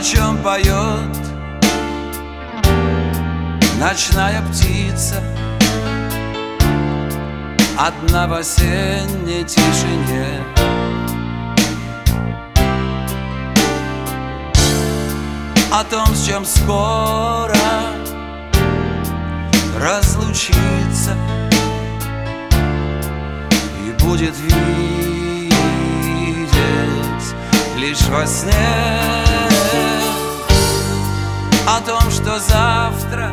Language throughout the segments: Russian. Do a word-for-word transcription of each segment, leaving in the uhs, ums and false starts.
чем поет ночная птица одна в осенней тишине. О том, с чем скоро разлучиться и будет видеть лишь во сне. О том, что завтра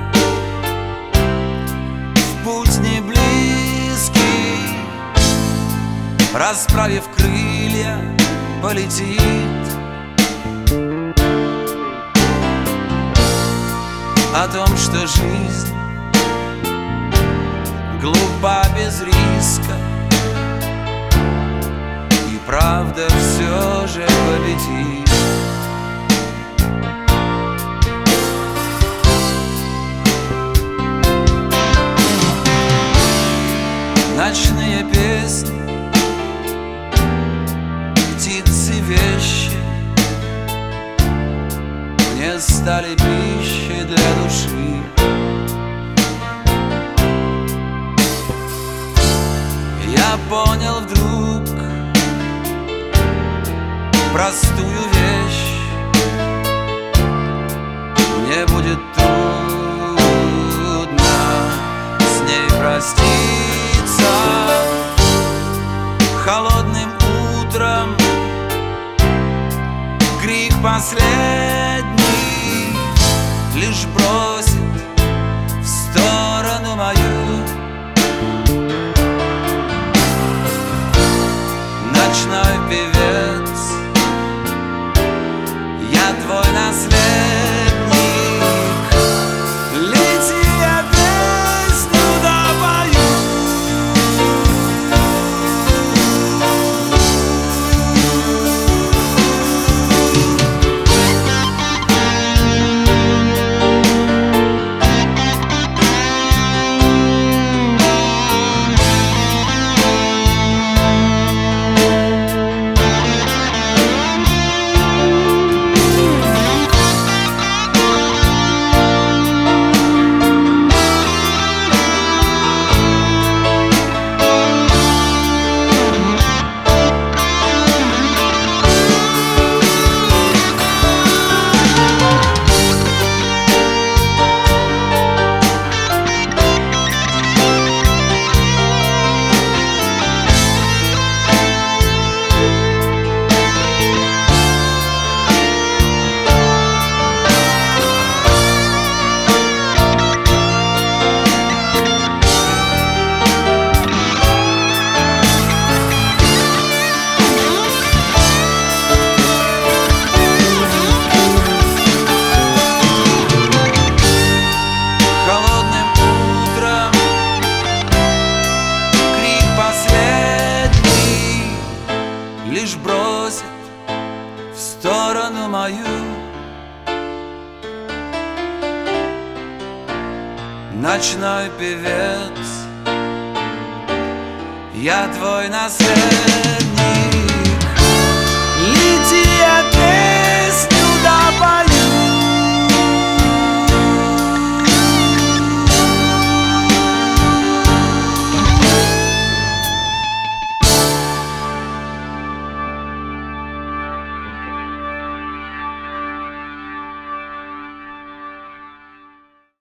в путь не близкий, расправив крылья, полетит. О том, что жизнь глупа без риска, и правда все же победит. Ночные песни, птицы, вещи мне стали пищей для души. Я понял вдруг простую вещь: мне будет трудно с ней проститься. Холодным утром крик последний лишь бросит в сторону мою. Ночной певец, я твой наследник. Лети, я песню допою. Лишь бросит в сторону мою. Ночной певец, я твой наследник.